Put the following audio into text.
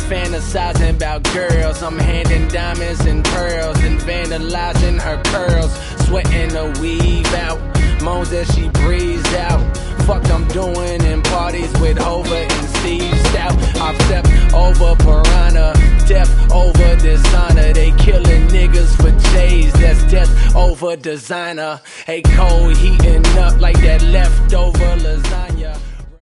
fantasizing about girls. I'm handing diamonds and pearls and vandalizing her curls, sweating the weave out, moans as she breathes out. Fuck I'm doing in parties with Hova and Steve Stout. I've stepped over piranha, death over dishonor. They killing niggas for J's, that's death over designer. Hey, cold heating up like that leftover lasagna.